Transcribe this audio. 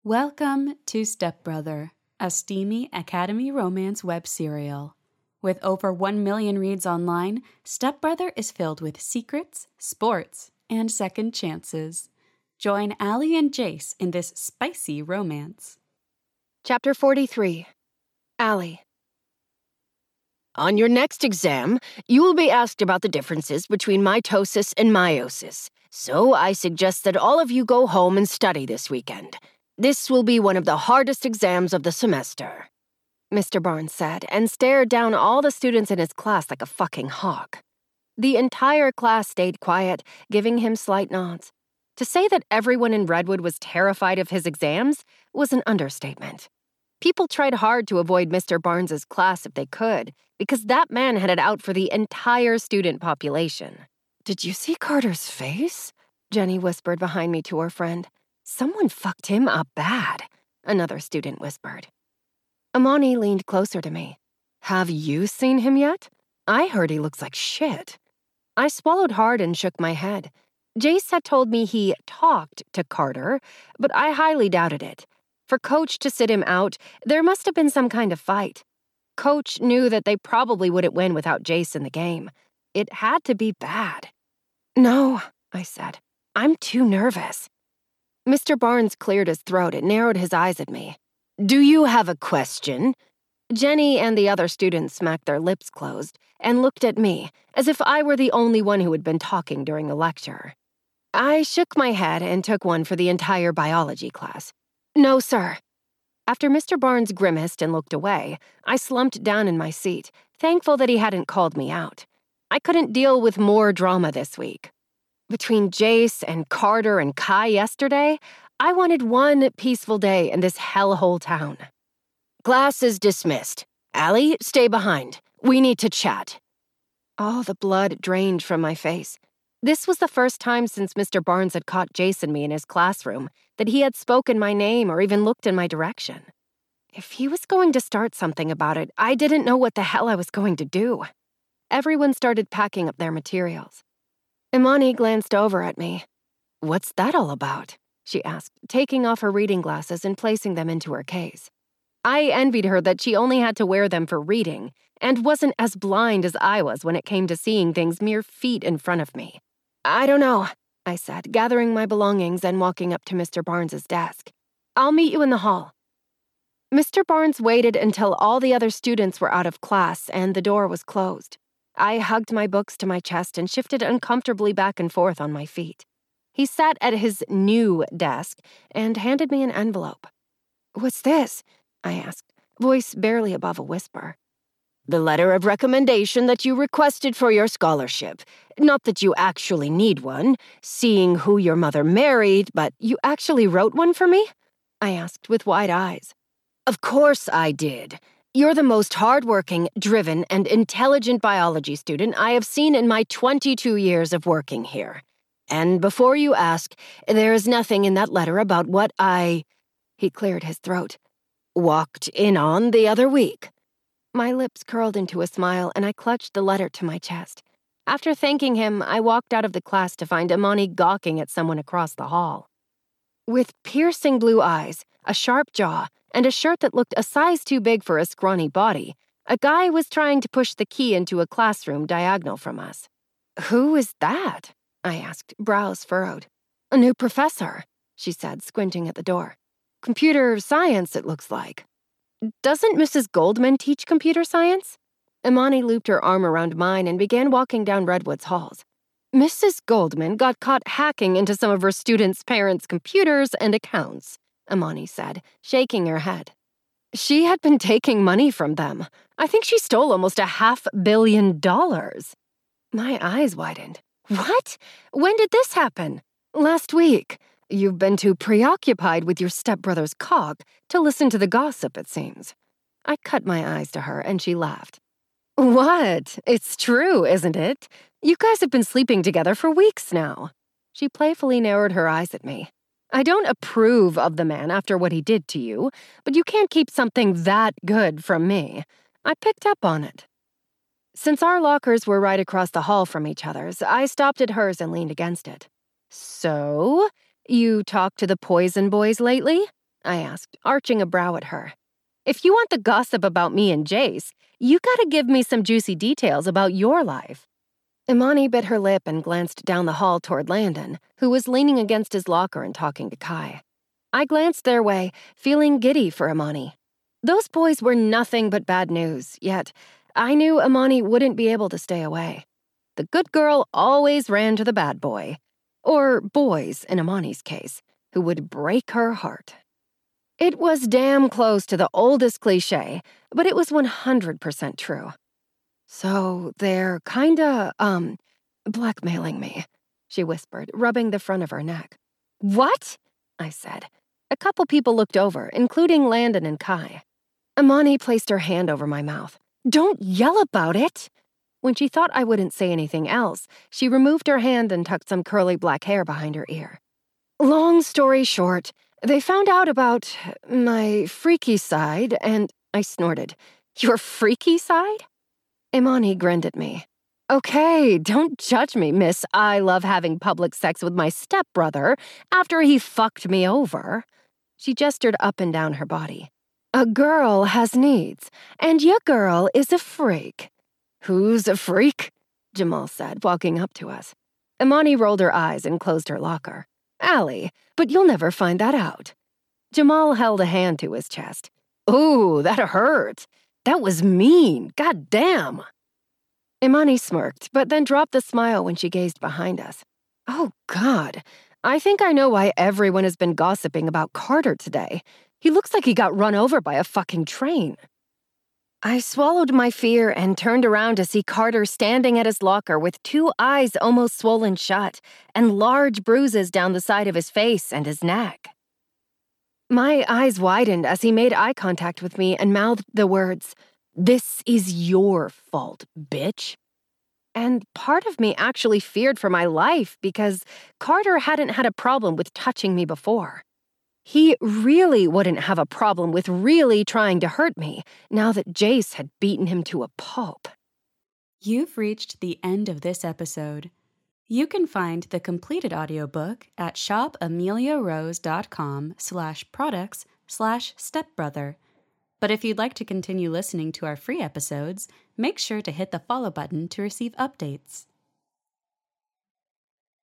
Welcome to Stepbrother, a steamy Academy romance web serial. With over 1 million reads online, Stepbrother is filled with secrets, sports, and second chances. Join Allie and Jace in this spicy romance. Chapter 43. Allie. On your next exam, you will be asked about the differences between mitosis and meiosis, so I suggest that all of you go home and study this weekend. This will be one of the hardest exams of the semester, Mr. Barnes said, and stared down all the students in his class like a fucking hawk. The entire class stayed quiet, giving him slight nods. To say that everyone in Redwood was terrified of his exams was an understatement. People tried hard to avoid Mr. Barnes's class if they could, because that man had it out for the entire student population. "Did you see Carter's face?" Jenny whispered behind me to her friend. "Someone fucked him up bad," another student whispered. Amani leaned closer to me. "Have you seen him yet? I heard he looks like shit." I swallowed hard and shook my head. Jace had told me he talked to Carter, but I highly doubted it. For Coach to sit him out, there must have been some kind of fight. Coach knew that they probably wouldn't win without Jace in the game. It had to be bad. "No," I said. "I'm too nervous." Mr. Barnes cleared his throat and narrowed his eyes at me. Do you have a question? Jenny and the other students smacked their lips closed and looked at me as if I were the only one who had been talking during the lecture. I shook my head and took one for the entire biology class. "No, sir." After Mr. Barnes grimaced and looked away, I slumped down in my seat, thankful that he hadn't called me out. I couldn't deal with more drama this week. Between Jace and Carter and Kai yesterday, I wanted one peaceful day in this hellhole town. Class is dismissed. Allie, stay behind. We need to chat. All the blood drained from my face. This was the first time since Mr. Barnes had caught Jace and me in his classroom that he had spoken my name or even looked in my direction. If he was going to start something about it, I didn't know what the hell I was going to do. Everyone started packing up their materials. Imani glanced over at me. "What's that all about?" she asked, taking off her reading glasses and placing them into her case. I envied her that she only had to wear them for reading and wasn't as blind as I was when it came to seeing things mere feet in front of me. "I don't know," I said, gathering my belongings and walking up to Mr. Barnes's desk. "I'll meet you in the hall." Mr. Barnes waited until all the other students were out of class and the door was closed. I hugged my books to my chest and shifted uncomfortably back and forth on my feet. He sat at his new desk and handed me an envelope. "What's this?" I asked, voice barely above a whisper. The letter of recommendation that you requested for your scholarship. Not that you actually need one, seeing who your mother married, but You actually wrote one for me? I asked with wide eyes. Of course I did. You're the most hardworking, driven, and intelligent biology student I have seen in my 22 years of working here. And before you ask, there is nothing in that letter about what He cleared his throat. Walked in on the other week. My lips curled into a smile and I clutched the letter to my chest. After thanking him, I walked out of the class to find Imani gawking at someone across the hall. With piercing blue eyes, a sharp jaw, and a shirt that looked a size too big for a scrawny body, a guy was trying to push the key into a classroom diagonal from us. "Who is that?" I asked, brows furrowed. "A new professor," she said, squinting at the door. "Computer science, it looks like." "Doesn't Mrs. Goldman teach computer science?" Imani looped her arm around mine and began walking down Redwood's halls. "Mrs. Goldman got caught hacking into some of her students' parents' computers and accounts," Imani said, shaking her head. "She had been taking money from them. I think she stole almost $500 million. My eyes widened. "What? When did this happen?" "Last week. You've been too preoccupied with your stepbrother's cock to listen to the gossip, it seems." I cut my eyes to her and she laughed. "What? It's true, isn't it? You guys have been sleeping together for weeks now." She playfully narrowed her eyes at me. "I don't approve of the man after what he did to you, but you can't keep something that good from me. I picked up on it." Since our lockers were right across the hall from each other's, I stopped at hers and leaned against it. "So, you talked to the Poison Boys lately?" I asked, arching a brow at her. If you want the gossip about me and Jace, you gotta give me some juicy details about your life. Imani bit her lip and glanced down the hall toward Landon, who was leaning against his locker and talking to Kai. I glanced their way, feeling giddy for Imani. Those boys were nothing but bad news, yet I knew Imani wouldn't be able to stay away. The good girl always ran to the bad boy, or boys in Imani's case, who would break her heart. It was damn close to the oldest cliche, but it was 100% true. So they're kinda, blackmailing me, she whispered, rubbing the front of her neck. What? I said. A couple people looked over, including Landon and Kai. Imani placed her hand over my mouth. Don't yell about it! When she thought I wouldn't say anything else, she removed her hand and tucked some curly black hair behind her ear. Long story short, they found out about my freaky side and I snorted. Your freaky side? Imani grinned at me. Okay, don't judge me, miss. I love having public sex with my stepbrother after he fucked me over. She gestured up and down her body. A girl has needs, and your girl is a freak. Who's a freak? Jamal said, walking up to us. Imani rolled her eyes and closed her locker. Allie, but you'll never find that out. Jamal held a hand to his chest. Ooh, that hurt. That was mean. God damn. Imani smirked, but then dropped the smile when she gazed behind us. Oh, God. I think I know why everyone has been gossiping about Carter today. He looks like he got run over by a fucking train. I swallowed my fear and turned around to see Carter standing at his locker with two eyes almost swollen shut and large bruises down the side of his face and his neck. My eyes widened as he made eye contact with me and mouthed the words, "This is your fault, bitch." And part of me actually feared for my life because Carter hadn't had a problem with touching me before. He really wouldn't have a problem with really trying to hurt me now that Jace had beaten him to a pulp. You've reached the end of this episode. You can find the completed audiobook at shopameliarose.com/products/stepbrother. But if you'd like to continue listening to our free episodes, make sure to hit the follow button to receive updates.